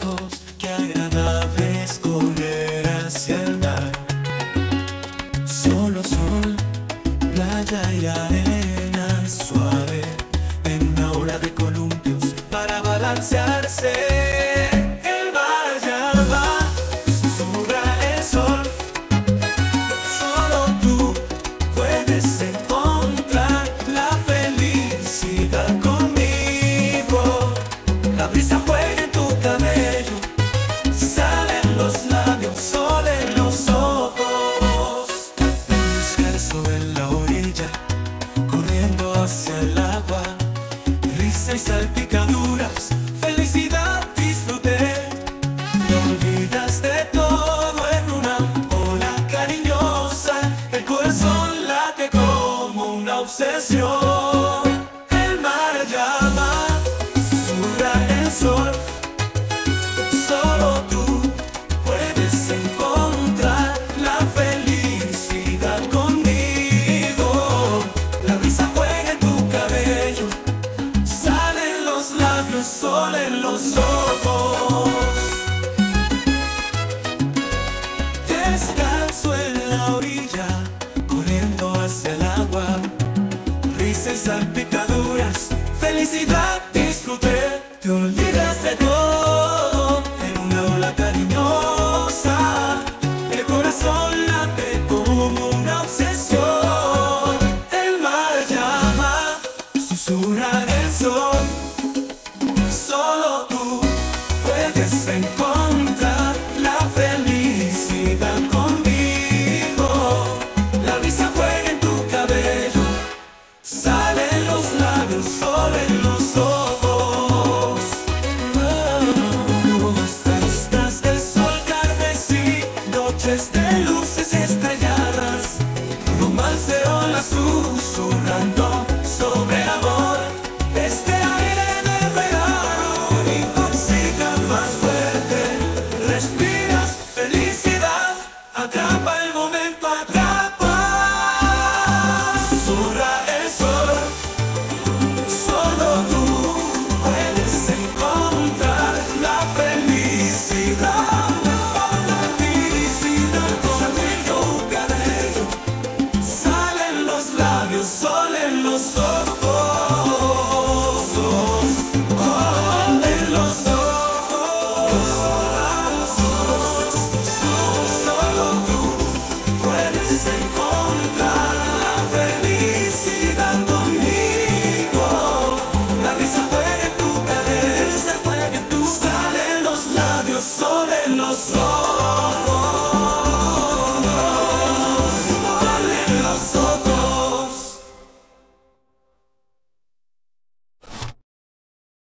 lejos, qué agradable es correr hacia el mar. Solo sol, playa y arena suave, en una ola de columpios para balancearse. El mar llama, susurra el sol. Solo tú puedes encontrar la felicidad conmigo. La brisa juega en tu cabello, salen los labios, sol en los ojos. Descalzo en la orilla, corriendo hacia el agua, risa y salpicaduras, felicidad disfruté. Te olvidas de todo en una ola cariñosa, el corazón late como una obsesión. El mar llama, susurra el sol. Solo tú puedes encontrar la felicidad conmigo. La brisa juega en tu cabello, salen los labios, sol en los ojos. Descalzo en la orilla, corriendo hacia el agua, risas y salpicaduras, felicidad disfruté. Te olvidas de todo en una ola cariñosa, el corazón late como una obsesión. El mar llama, susurra el sol. Solo tú puedes encontrar la felicidad conmigo. La brisa juega en tu cabello, salen los labios, sol en los ojos. Vistas del sol carmesí, noches de luces estrelladas, romance de olas susurrando sobre amor. Este aire de verano intoxica más fuerte.